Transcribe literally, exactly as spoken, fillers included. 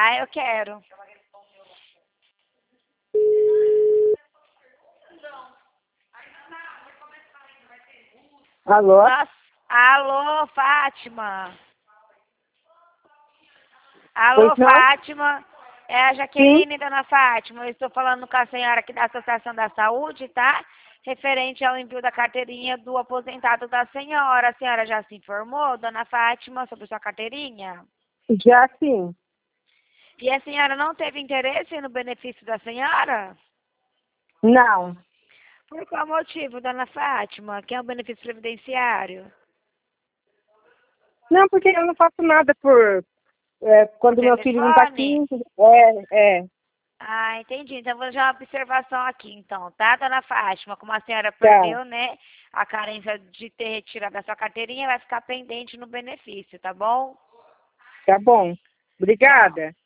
Ah, eu quero. Alô? Nossa, alô, Fátima. Alô, Pois não? Fátima. É a Sim. Jaqueline, dona Fátima. Eu estou falando com a senhora aqui da Associação da Saúde, tá? Referente ao envio da carteirinha do aposentado da senhora. A senhora já se informou, dona Fátima, sobre sua carteirinha? Já sim. E a senhora não teve interesse no benefício da senhora? Não. Por qual motivo, dona Fátima? Que é o benefício previdenciário? Não, porque eu não faço nada por... é, quando meu filho não tá aqui. Telefone? É, é. Ah, entendi. Então, vou deixar uma observação aqui, então, tá, dona Fátima? Como a senhora Tá. perdeu, né, a carência de ter retirado a sua carteirinha, vai ficar pendente no benefício, tá bom? Tá bom. Tchau. Obrigada.